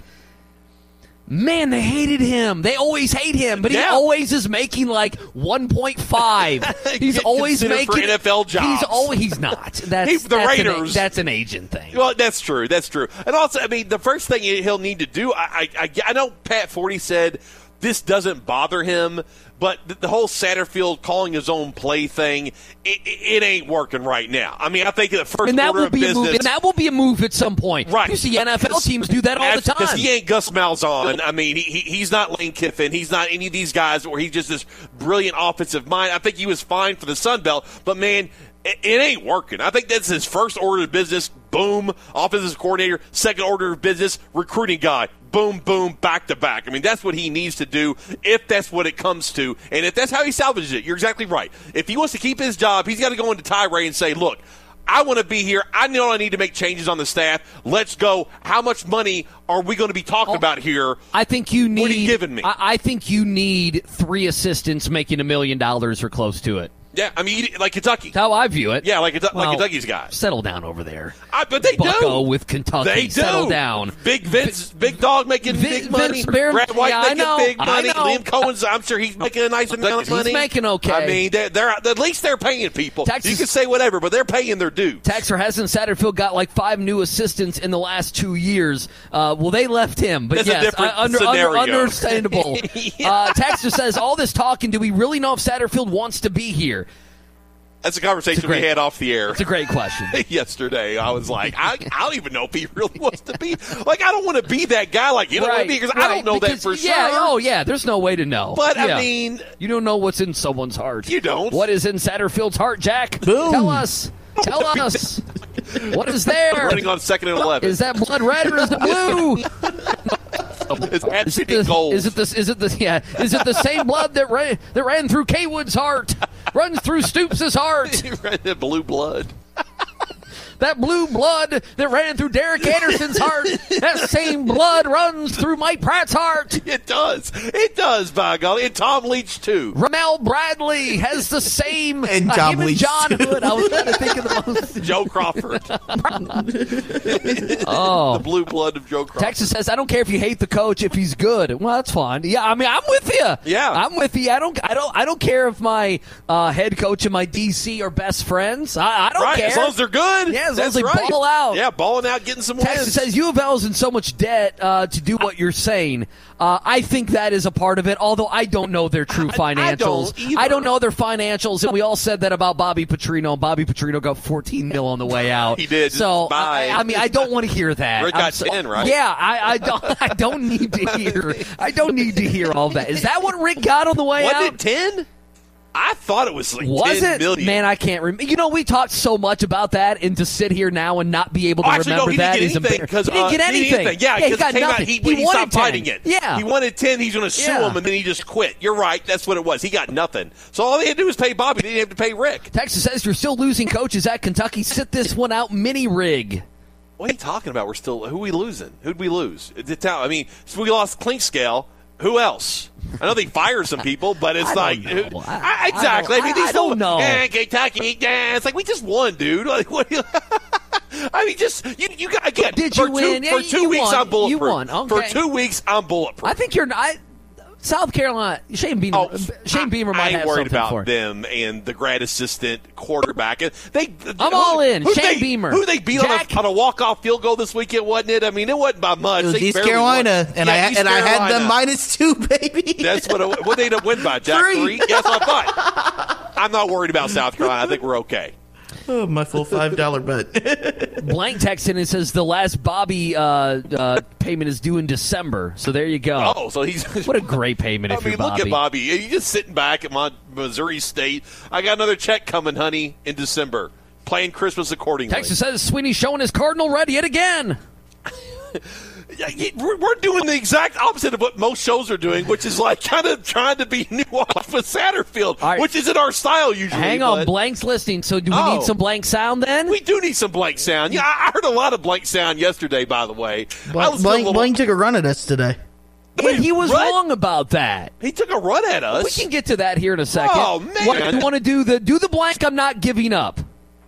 man, they hated him. They always hate him, but he Yeah. always is making like one point five. He's Get always considered making for N F L He's jobs. always he's not. That's He- the that's An, Raiders- that's an agent thing. Well, that's true. That's true. And also, I mean, the first thing he'll need to do, I, I, I, I know Pat Forty said this doesn't bother him, but the, the whole Satterfield calling his own play thing, it, it, it ain't working right now. I mean, I think the first And that order will of be a business, move. And that will be a move at some point. Right. You see N F L teams do that all the time. Because he ain't Gus Malzahn. I mean, he, he, he's not Lane Kiffin. He's not any of these guys where he's just this brilliant offensive mind. I think he was fine for the Sun Belt, but man, it, it ain't working. I think that's his first order of business. Boom, offensive coordinator. Second order of business, recruiting guy. Boom, boom, back to back. I mean, that's what he needs to do if that's what it comes to. And if that's how he salvages it, you're exactly right. If he wants to keep his job, he's got to go into Tyree and say, look, I want to be here. I know I need to make changes on the staff. Let's go. How much money are we going to be talking about here? I think you need. What are you giving me? I, I think you need three assistants making a million dollars or close to it. Yeah, I mean, like Kentucky. That's how I view it. Yeah, like, like Well, Kentucky's guys. Settle down over there. I, but they Bucko do. with Kentucky. They do. Settle down. Big Vince, big dog making Vin- big money. Vince Bear- Brad White yeah, I making know, big I money. know. Liam Cohen's, I'm sure he's making a nice amount of He's money. making okay. I mean, they're, they're at least they're paying people. Texas- you can say whatever, but they're paying their dues. Texter hasn't Satterfield got like five new assistants in the last two years. Uh, well, they left him, but That's a yes, different uh, under, under, scenario. understandable. Yeah. uh, Texter says all this talking. Do we really know if Satterfield wants to be here? That's a conversation It's a great- we had off the air. It's a great question. Yesterday, I was like, I, I don't even know if he really wants to be. Like, I don't want to be that guy. Like, you don't want to be because I don't know because- that for yeah, sure. Oh, yeah. There's no way to know. But, Yeah. I mean, you don't know what's in someone's heart. You don't. What is in Satterfield's heart, Jack? Boom. Tell us. Tell us. What is there? running on second and eleven. Is that blood red or is it blue? It's at Is it, city the, gold. is it the is it the yeah is it the same blood that ran that ran through Kaywood's heart runs through Stoops' heart? the blue blood. That blue blood that ran through Derek Anderson's heart, that same blood runs through Mike Pratt's heart. It does. It does, by golly. And Tom Leach, too. Ramel Bradley has the same. And uh, Tom him and Leach, John too. Hood. I was trying to think of the most. Joe Crawford. Oh. The blue blood of Joe Crawford. Texas says, I don't care if you hate the coach if he's good. Well, that's fine. Yeah, I mean, I'm with you. Yeah. I'm with you. I don't. I don't. I don't care if my uh, head coach and my D C are best friends. I, I don't Right, care as long as they're good. Yeah, Yeah, as long as That's they right. ball out. Yeah, balling out, getting some Texas wins. says U of L is in so much debt uh, to do what you're saying. Uh, I think that is a part of it, although I don't know their true financials. I don't either. I don't know their financials, and we all said that about Bobby Petrino. and Bobby Petrino got fourteen mil on the way out. He did. So Bye. I, I mean, I don't want to hear that. Rick I'm got so- ten, right? Yeah, I, I don't. I don't need to hear. I don't need to hear all that. Is that what Rick got on the way Wasn't out? it ten? I thought it was like Was ten it? million. Man, I can't remember. You know, we talked so much about that, and to sit here now and not be able to Oh, actually, remember no, he that didn't is get anything embarrassing. because He didn't uh, get he didn't anything. Yeah, he because got it came nothing. out. He, he, when he wanted stopped ten. fighting it. Yeah, he wanted ten. He's going to sue Yeah. him, and then he just quit. You're right. That's what it was. He got nothing. So all they had to do was pay Bobby. They didn't have to pay Rick. Texas says you're still losing coaches at Kentucky. Sit this one out, mini rig. What are you talking about? We're still. Who are we losing? Who'd we lose? The town. I mean, so we lost Clinkscale. Who else? I know they fired some people, but it's I like don't know. who- I- I- exactly. I I, mean, don't- these I don't little- know. Eh, Kentucky. Yeah, it's like we just won, dude. Like what? I mean, just you. You got again. Did for you two, win? Yeah, For two you weeks, won. I'm bulletproof. You won. Okay. For two weeks, I'm bulletproof. I think you're. I, South Carolina. Shane Beamer. Oh, Shane Beamer I might ain't have worried something about for it. them and the grad assistant quarterback. And They, I'm all in. who Shane they, Beamer. Who they beat on Jack- a, on a walk-off field goal this weekend, wasn't it? I mean, it wasn't by much. It was They East barely Carolina, won. and Yeah, I East and I had Carolina. them minus two, baby. That's what. It, what they didn't win by, Jack? Three. Three. Yes, I thought. I'm not worried about South Carolina. I think we're okay. Oh, my full five dollar bet. Blank text in and says the last Bobby uh, uh, payment is due in December. So there you go. Oh, so he's What a great payment I if mean, you're look Bobby. at Bobby. You're just sitting back at my Missouri State. I got another check coming, honey, in December. Playing Christmas accordingly. Texas says Sweeney showing his Cardinal red yet again. Yeah, yeah, We're we're doing the exact opposite of what most shows are doing, which is like kind of trying to be new off of Satterfield, All right. which isn't our style usually. Hang on, but Blank's listening. So do we Oh. need some blank sound then? We do need some blank sound. Yeah, I I heard a lot of blank sound yesterday, by the way. I Blank, was a Blank, little- Blank took a run at us today. But he was What? wrong about that. He took a run at us. We can get to that here in a second. Oh, man. What, you want to do the do the blank? I'm not giving up.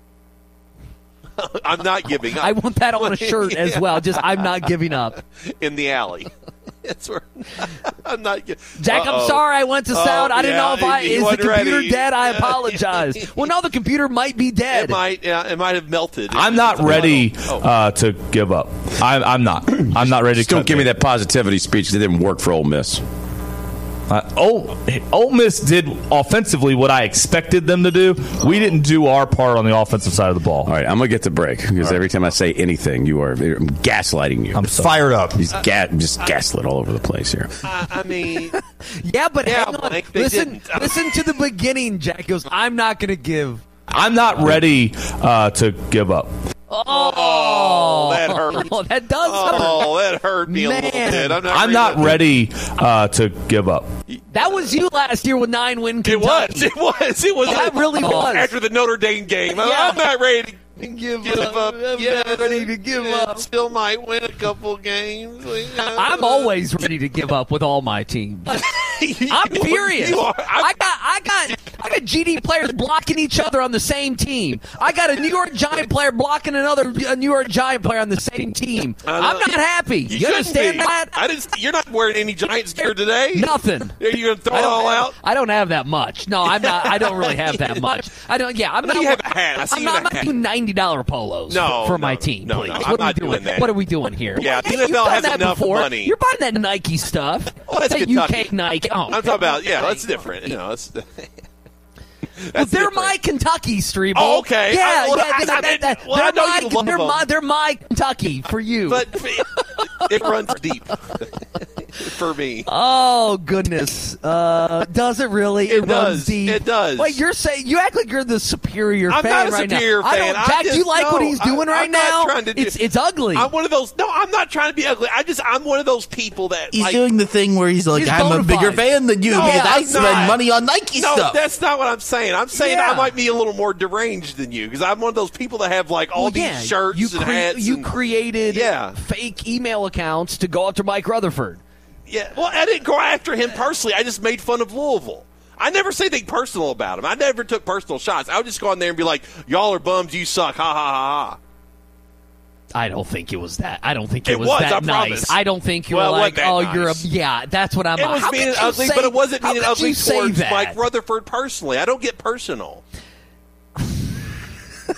I'm not giving up. I want that on a shirt as well. Just I'm not giving up. In the alley. That's where I'm not. gi- Jack, Uh-oh. I'm sorry I went to sound. Oh, I didn't yeah, know if I he- he is the wasn't computer ready. dead. I apologize. Well, no, the computer might be dead. It might. Yeah, it might have melted. I'm not ready uh, to give up. I'm, I'm not. I'm not ready Just to don't cut give me bait. that positivity speech that didn't work for Ole Miss. Uh, Ole, Ole Miss did offensively what I expected them to do. We didn't do our part on the offensive side of the ball. All right, I'm going to get the break because every time I say anything, you are I'm gaslighting you. I'm fired up. He's ga- just gaslit all over the place here. I, I mean, Yeah, but Yeah, hang on. Blank, they Listen, didn't. listen to the beginning. Jack goes, I'm not going to give. I'm not ready uh, to give up. Oh, that hurt. Oh, that does hurt. Oh, that hurt me a little Man. bit. I'm not. I'm not ready uh, to give up. That was you last year with nine win It Kentucky. was. It was. It was. That really was. After the Notre Dame game, I'm- Yeah. I'm not ready to Give, give up. up. I'm Yeah, not ready to give yeah, up. Still might win a couple games. I'm always ready to give up with all my teams. I'm furious. You are. I got, I got, I got G D players blocking each other on the same team. I got a New York Giant player blocking another a New York Giant player on the same team. I'm not happy. You, shouldn't understand be. that? I didn't. You're not wearing any Giants gear today. Nothing. Are you going to throw I it don't all have, out? I don't have that much. No, I'm not. I don't really have that much. I don't. Yeah, I'm No, not. you have a hat. I see I'm you not, have I'm a not hat. doing ninety dollar polos No, for no, my team. no, please. no, what I'm are not we doing? doing that. What are we doing here? Yeah, Well, the N F L you've done has that enough before. money. You're buying that Nike stuff. Well, that's that U Kentucky. K Nike. Oh, I'm talking about. Yeah, that's different. You know, that's. Well, That's they're different. my Kentucky, Streeble. Oh, okay. Yeah, I- well, yeah. I- that- I that- that- didn't- well, I they're know my, you love they're them. my, they're my Kentucky for you. But it runs deep for me. Oh goodness! Uh, does it really? It, It runs does. deep. It does. Wait, you're saying you act like you're the superior I'm fan not a right superior now. I fan. don't. I Jack, do you just- like what no, he's doing I- right I'm not now? trying to do- it's it's ugly. I'm one of those. No, I'm not trying to be ugly. I just I'm one of those people that He's like, doing the thing where he's like, He's I'm a bona bigger fide. fan than you No, because I I'm spend not. money on Nike No, stuff. that's not what I'm saying. I'm saying Yeah. I might be a little more deranged than you because I'm one of those people that have like all Well, these yeah, shirts you and cre- hats. You and, created Yeah. fake email accounts to go after Mike Rutherford. yeah. Well, I didn't go after him personally. I just made fun of Louisville. I never say anything personal about him. I never took personal shots. I would just go on there and be like, "Y'all are bums. You suck. Ha ha ha ha." I don't think it was that. I don't think it, It was, was, that I nice. promise. I don't think you Well, were it like, wasn't oh, that you're a nice. yeah. That's what I'm. It was how mean could and you ugly, say- but it wasn't how mean and could ugly you say towards that? Mike Rutherford personally. I don't get personal.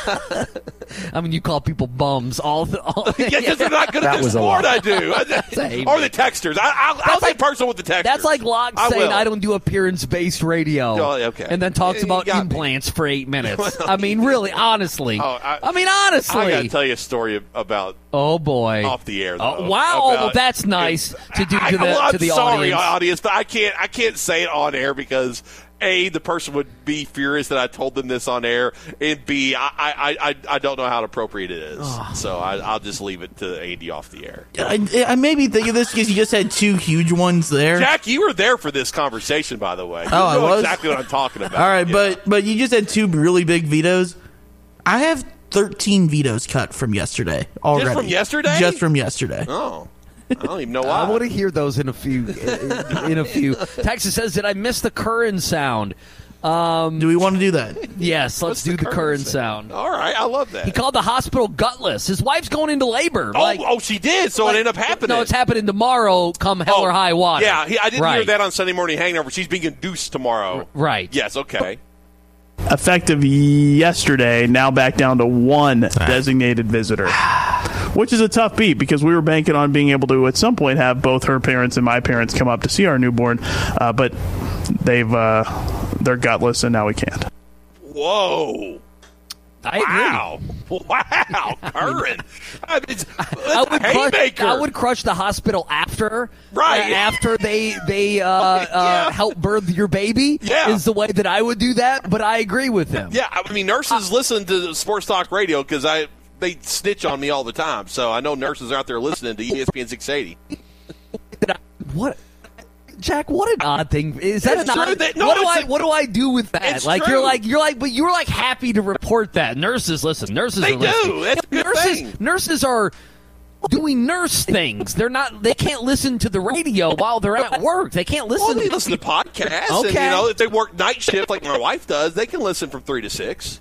I mean, you call people bums all the all, yeah, because they're not good at the sport I do. Or the texters. I, I'll, I'll be like, personal with the texters. That's like Locke I saying will. I don't do appearance-based radio. Oh, okay. And then talks You about got implants for eight minutes. Well, I mean, really, honestly. Oh, I, I mean, honestly. I got to tell you a story about Oh, boy. off the air, Oh, though. wow. Oh, about- well, that's nice to do to I, the, well, I'm to the sorry, audience. audience, but I can't, I can't say it on air because A, the person would be furious that I told them this on air, and B, I, I, I, I don't know how appropriate it is. So I, I'll just leave it to Andy off the air. I, I maybe think of this because you just had two huge ones there. Jack, you were there for this conversation, by the way. You Oh, I know was? exactly what I'm talking about. All right, Yeah. but but you just had two really big vetoes. I have thirteen vetoes cut from yesterday already. Just from yesterday? Just from yesterday. Oh. I don't even know why. I want to hear those in a few. In, in a few. Texas says, "Did I miss the Curran sound?" Um, do we want to do that? Yes, let's do the, the Curran sound. All right, I love that. He called the hospital gutless. His wife's going into labor. Oh, like, oh, she did. So like, it ended up happening. No, it's happening tomorrow. Come hell oh, or high water. Yeah, he, I didn't right. hear that on Sunday Morning Hangover. She's being induced tomorrow. Right. Yes. Okay. Effective yesterday, now back down to one designated visitor, which is a tough beat because we were banking on being able to at some point have both her parents and my parents come up to see our newborn, uh, but they've uh, they're gutless and now we can't. Whoa. I wow. Wow. Curran. I, mean, it's, I, would crush, I would crush the hospital after. Right. Uh, after they, they uh, uh, yeah. help birth your baby yeah. is the way that I would do that, but I agree with him. Yeah, I mean, nurses uh, listen to Sports Talk Radio because I they snitch on me all the time, so I know nurses are out there listening to E S P N six eighty. What? Jack, what an odd thing! Is that it's an odd? that, no, what do I? A, what do I do with that? It's like true. you're like you're like, but you're like happy to report that nurses listen. Nurses they are listening. do. That's yeah, a good nurses. thing. Nurses are doing nurse things. They're not. They can't listen to the radio while they're at work. They can't listen. Well, they listen to podcasts. Okay. And, you know, if they work night shift like my wife does, they can listen from three to six.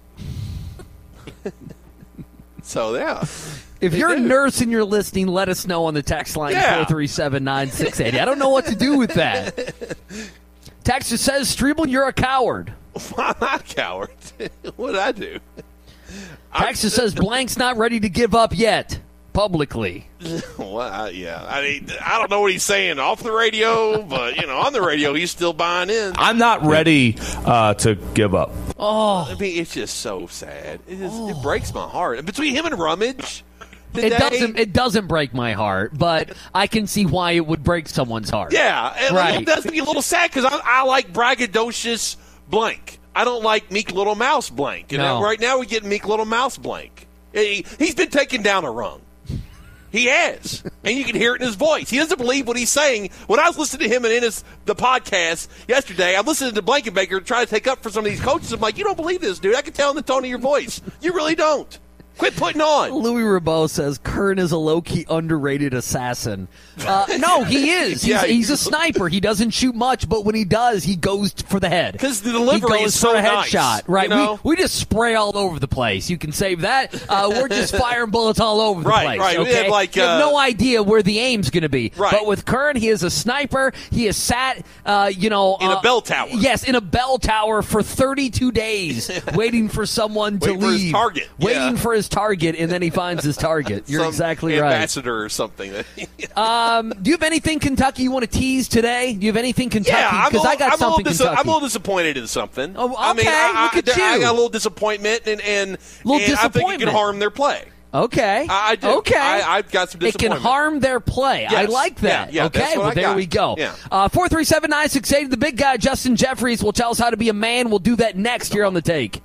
So yeah. If they you're do. a nurse and you're listening, let us know on the text line Yeah. four three seven, nine six eight zero. I don't know what to do with that. Texas says, Strebel, you're a coward. I'm not a coward. What did I do? Texas says, Blank's not ready to give up yet, publicly. Well, I, yeah. I mean, I don't know what he's saying off the radio, but, you know, on the radio, he's still buying in. I'm not ready uh, to give up. Oh. I mean, it's just so sad. It, just, oh. it breaks my heart. Between him and Rummage... Today, it doesn't. It doesn't break my heart, but I can see why it would break someone's heart. Yeah, and right. It does make me a little sad because I, I like braggadocious Blank. I don't like Meek Little Mouse Blank. You no. know, right now we get Meek Little Mouse Blank. He, he's been taken down a rung. He has, and you can hear it in his voice. He doesn't believe what he's saying. When I was listening to him and in his the podcast yesterday, I'm listening to Blanket Baker try to take up for some of these coaches. I'm like, you don't believe this, dude. I can tell in the tone of your voice. You really don't. Quit putting on. Louis Rabot says Kern is a low-key underrated assassin. Uh, no, he is. He's, yeah, he's a sniper. He doesn't shoot much, but when he does, he goes for the head. Because the delivery he goes is so for a nice, headshot. Right. You know? we, we just spray all over the place. You can save that. Uh, we're just firing bullets all over the right, place. Right, okay? We have like, you have uh, no idea where the aim's going to be. Right. But with Kern, he is a sniper. He has sat, uh, you know. In uh, a bell tower. Yes, in a bell tower for thirty-two days, waiting for someone to waiting leave. For his target. Waiting yeah. for his target, and then he finds his target. You're Some exactly right. Ambassador or something. um, do you have anything Kentucky you want to tease today? Do you have anything Kentucky? Yeah, because I got I'm something a dis- Kentucky. I'm a little disappointed in something. Oh, okay, I mean, I, look at I, you. I got a little disappointment, and, and, little and I think it disappointment. can harm their play. Okay. I, I do. Okay. I, I've got some It disappointment. can harm their play. Yes. I like that. Yeah, yeah, okay. that's what Well, I there got. we go. Yeah. Uh, four three seven, nine six eight. The big guy, Justin Jeffries, will tell us how to be a man. We'll do that next here on The Take.